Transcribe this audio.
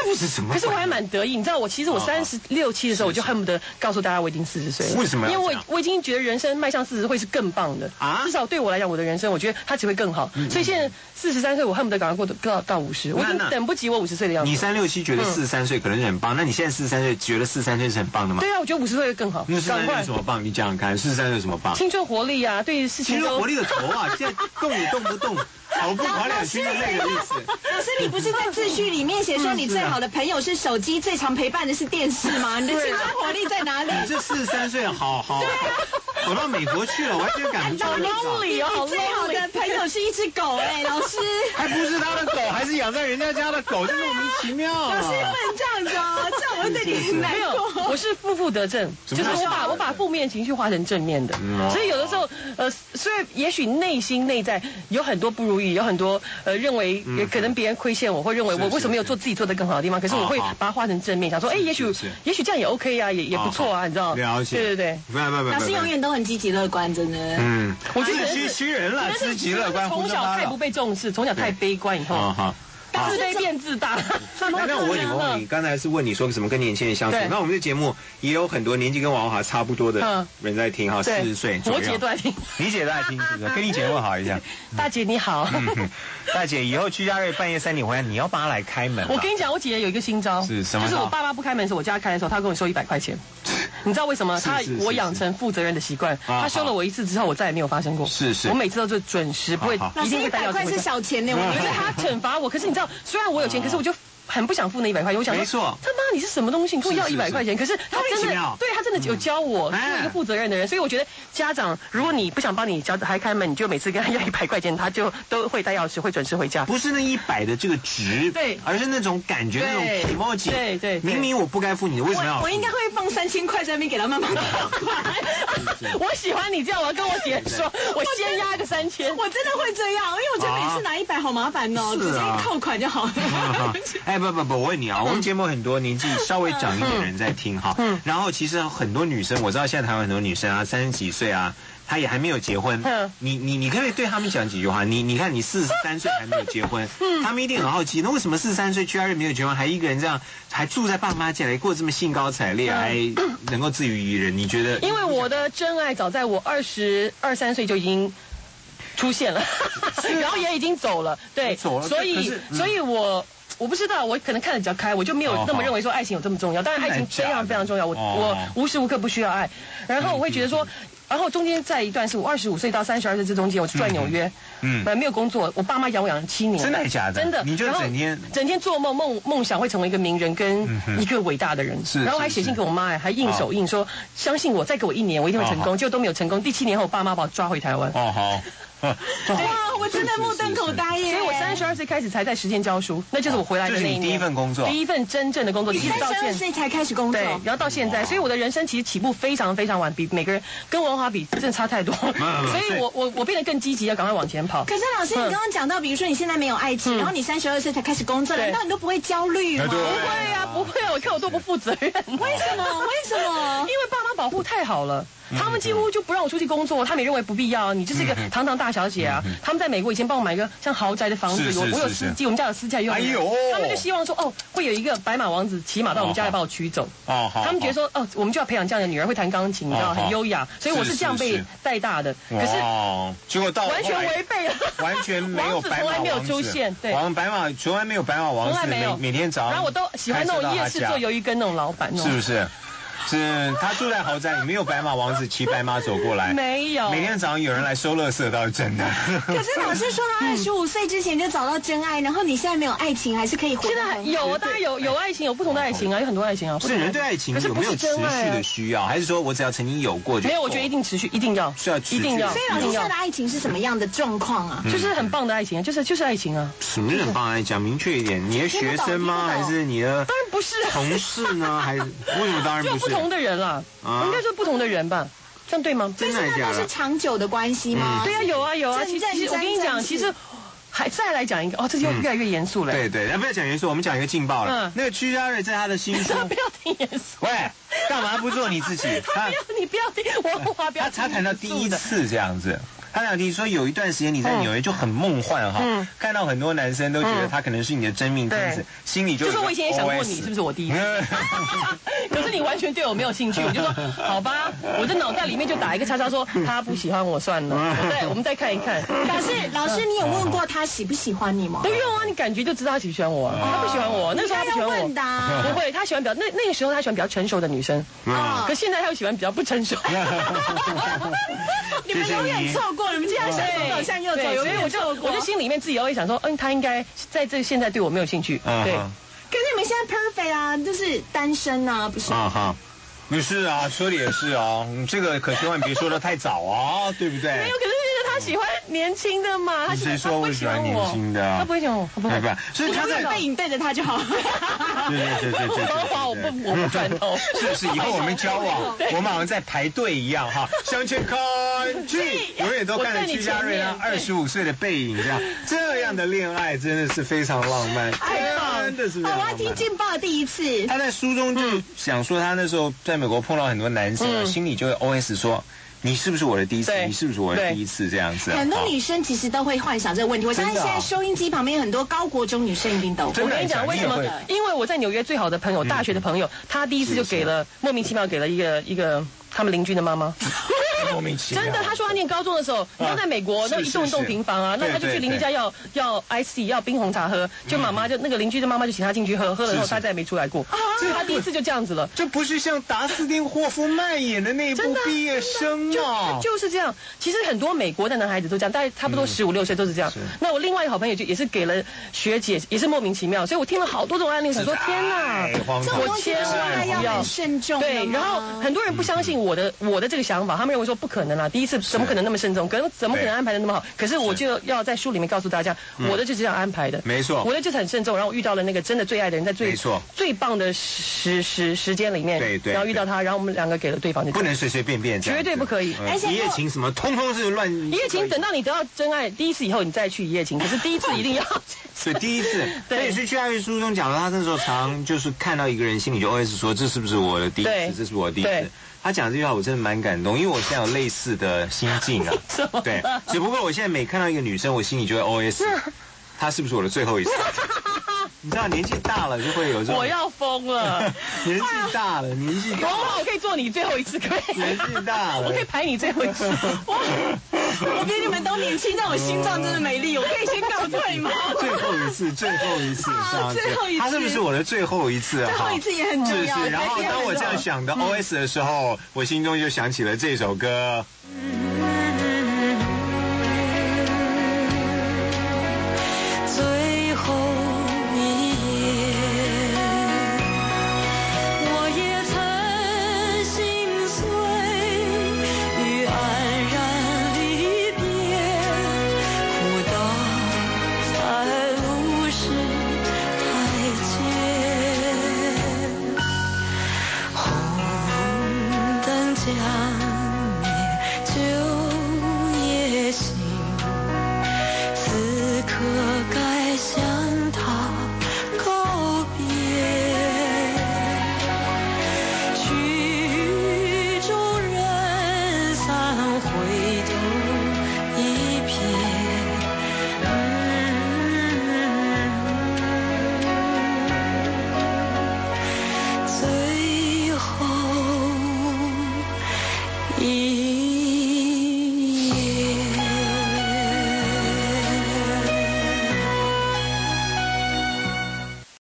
故事怎么？ 可是我还蛮得意，你知道其实我36、7的时候，我就恨不得告诉大家我已经40岁了。 为什么？ 因为我已经觉得人生迈向40会是更棒的啊！至少对我来讲，我的人生我觉得它只会更好。所以现在43岁，我恨不得赶快到50，我已经等不及我50岁的样子。 你36、7觉得43岁可能是很棒，那你现在43岁觉得43岁是很棒的吗？ 对啊，我觉得50岁会更好。 那43岁有什么棒？你讲讲看，43岁有什么棒？ 青春活力啊，对事情青春活力的头啊，现在动也动不动。跑步跑2圈的那个意思。 老师，你不是在自序里面写说你最好的朋友是手机，最常陪伴的是电视吗？你的青春活力在哪里？ 你这43岁好跑到美国去了，完全赶不上。 好 lonely 哦， 最好的朋友是一只狗老师。 还不是他的狗，还是养在人家家的狗，就莫名其妙。 老师不能这样子哦，这样我会对你很难过。 我是负得正，就是我把负面情绪化成正面的，所以有的时候虽然也许内心内在有很多不如意，有很多认为也可能别人亏欠我，会认为我为什么没有做自己做得更好的地方，可是我会把它化成正面，想说也许这样也 OK 啊，也不错啊，你知道？ 了解。 对对对。 不， 老师永远都很积极乐观，真的。 我觉得自虚人了，积极乐观。 从小太不被重视，从小太悲观以后。自卑变自大。 那我问你，刚才是问你说什么跟年轻人相处？那我们的节目也有很多年纪跟王华差不多的人在听哈，40岁左右。 我姐都在听， 你姐都在听，是不是？跟你姐问好一下。 大姐你好。 大姐，以后居家瑞半夜3点回来，你要帮她来开门。 我跟你讲，我姐有一个新招， 是什么？ 就是我爸妈不开门的时候，我家开的时候，他跟我收100块钱。你知道为什么？我养成负责任的习惯。他收了我一次之后，我再也没有发生过。 是。 我每次都是准时，不会一定会带钥匙回家。 100块是小钱呢，我觉得他惩罚我。可是你知道，虽然我有钱，可是我就很不想付那100块钱。我想说， 没错， 他妈你是什么东西？你跟我要100块钱？可是他真的，对他真的有教我做一个负责任的人。所以我觉得家长，如果你不想帮你小孩开门，你就每次跟他要100块钱，他就都会带钥匙，会准时回家。 不是那100的这个值， 对， 而是那种感觉，那种 emoji。对，明明我不该付你的，为什么要？ 我应该会放3000块在那边给他慢慢扣款。 我喜欢你这样，我要跟我姐说，我先压个3000。 我真的会这样，因为我觉得每次拿100好麻烦哦，直接扣款就好了。 不，我问你啊，我们节目很多年纪稍微长一点的人在听哈，然后其实很多女生，我知道现在台湾很多女生啊，30几岁啊，她也还没有结婚。你可不可以对他们讲几句话？你看你43岁还没有结婚，他们一定很好奇，那为什么43岁居然没有结婚，还一个人这样，还住在爸妈家里，过这么兴高采烈，还能够自娱于人？你觉得？ 因为我的真爱早在我22、23岁就已经出现了，然后也已经走了，对，所以我不知道，我可能看得比较开，我就没有那么认为说爱情有这么重要。当然爱情非常非常重要，我无时无刻不需要爱。然后我会觉得说，然后中间在一段是我25岁到32岁这中间，我住在纽约，没有工作，我爸妈养我养了7年。 真的假的？ 真的。 你就整天做梦想会成为一个名人跟一个伟大的人，然后还写信给我妈，还印手印说相信我，再给我1年，我一定会成功。结果都没有成功。第7年后，我爸妈把我抓回台湾。 哇，我真的目瞪口呆耶！ 所以我32岁开始才在实践教书，那就是我回来的那一年。 就是你第一份工作， 第一份真正的工作， 一直到现在。32岁才开始工作， 对，然后到现在，所以我的人生其实起步非常非常晚，比每个人跟文华比真的差太多。所以我变得更积极，要赶快往前跑。 可是老师，你刚刚讲到，比如说你现在没有爱情，然后你32岁才开始工作，难道你都不会焦虑吗？ 不会啊，不会啊，我看我多不负责任。 为什么？因为爸妈保护太好了。他们几乎就不让我出去工作，他们也认为不必要。你就是一个堂堂大小姐啊！他们在美国以前帮我买一个像豪宅的房子，我有司机，我们家有私家用。 哎呦， 他们就希望说，会有一个白马王子骑马到我们家来把我娶走。他们觉得说，我们就要培养这样的女儿，会弹钢琴，你知道，很优雅。所以我是这样被带大的。可是结果到完全违背了， 完全没有白马王子，从来没有出现。对， 白马从来没有白马王子，从来没有。每天早上， 然后我都喜欢那种夜市做鱿鱼羹那种老板， 是不是？是他住在豪宅里，没有白马王子骑白马走过来， 没有。 每天早上有人来收垃圾，倒是真的。 可是老师说他25岁之前就找到真爱，然后你现在没有爱情，还是可以活。 现在有，当然有爱情，有不同的爱情啊，有很多爱情啊。 是人对爱情有没有持续的需要，还是说我只要曾经有过就？ 没有，我觉得一定持续，一定要， 是要持续， 一定要。 所以老师现在的爱情是什么样的状况啊？ 就是很棒的爱情啊，就是爱情啊。 什么是很棒的爱情？讲明确一点，你的学生吗？还是你的？ 当然不是。 同事呢？还是为什么当然不是？ 就不同的人啦。应该说不同的人吧，这样对吗？ 但是那都是长久的关系吗？ 对啊，有啊。其实我跟你讲，其实还再来讲一个这就越来越严肃了。 对，不要讲严肃，我们讲一个劲爆了。那个屈家瑞在他的新书， 不要听严肃。 喂，干嘛不做你自己？ 你不要听，我不要。 他谈到第一次这样子。 他想听说有一段时间你在纽约就很梦幻哈，看到很多男生都觉得他可能是你的真命天子，心里就是我以前也想过你是不是我第一次，可是你完全对我没有兴趣，我就说好吧，我的脑袋里面就打一个叉叉说他不喜欢我算了，我们再看一看。 老师，你有问过他喜不喜欢你吗？ 不用啊，你感觉就知道他喜不喜欢我，他不喜欢我，那时候他不喜欢我，不会，他喜欢那个时候他喜欢比较成熟的女生，可现在他又喜欢比较不成熟。 你们永远错过，你们这样向左走向右走，永远错过。 我就心里面自己会想说，他应该在这现在对我没有兴趣，对。 可是你们现在 perfect 啊，就是单身啊，不是？ 不是啊，说的也是啊，这个可千万别说的太早啊，对不对？ 没有，可是他喜欢年轻的嘛， 谁说我喜欢年轻的？ 他不会喜欢我，不会， 所以他在背影对着他就好。 对， 我不转头。 是以后我们交往，我们好像在排队一样哈，向前看去，永远都看着屈家瑞啊25岁的背影，这样的恋爱真的是非常浪漫，真的是。 我要听劲爆的第一次。 他在书中就想说，他那时候在美国碰到很多男生，心里就会 OS 说。你是不是我的第一次？你是不是我的第一次？这样子， 很多女生其实都会幻想这个问题。我相信现在收音机旁边很多高国中女生一定都。 我跟你讲为什么？因为我在纽约最好的朋友，大学的朋友，他第一次就莫名其妙给了一个他们邻居的妈妈。 莫名其妙。 真的，他说他念高中的时候，你知道在美国那一栋平房啊，那他就去邻居家要 IC 要冰红茶喝，就妈妈就那个邻居的妈妈就请他进去喝了以后他再也没出来过，所以他第一次就这样子了。 这不是像达斯汀霍夫曼演的那部毕业生吗？ 就是这样。其实很多美国的男孩子都这样，大概差不多15、16岁都是这样。那我另外一个好朋友就也是给了学姐，也是莫名其妙，所以我听了好多种案例，想说天哪， 我千万要很慎重。 对，然后很多人不相信我的这个想法，他们认为说不可能啊，第一次怎么可能那么慎重，怎么可能安排的那么好？可是我就要在书里面告诉大家，我的就是这样安排的， 没错， 我的就是很慎重，然后我遇到了那个真的最爱的人，在最棒的时间里面， 对， 然后遇到他，然后我们两个给了对方， 不能随随便便， 绝对不可以。 一夜情什么，通通是乱。 一夜情等到你得到真爱第一次以后，你再去一夜情，可是第一次一定要。 对，第一次。对，也是去爱乐书中讲了，他那时候常就是看到一个人，心里就 always 说，这是不是我的第一次？这是我的第一次。他讲这句话我真的蛮感动，因为我现在有类似的心境啊。对，只不过我现在每看到一个女生，我心里就会 OS， 她是不是我的最后一次？你知道年纪大了就会有这种。 我要疯了。 年纪大了， 我可以做你最后一次，可以。 年纪大了， 我可以排你最后一次。 我比你们都年轻，但我心脏真的没力，我可以先告退吗？ 最后一次，最后一次， 最后一次， 他是不是我的最后一次？ 最后一次也很重要。 然后当我这样想的 OS 的时候，我心中就想起了这首歌。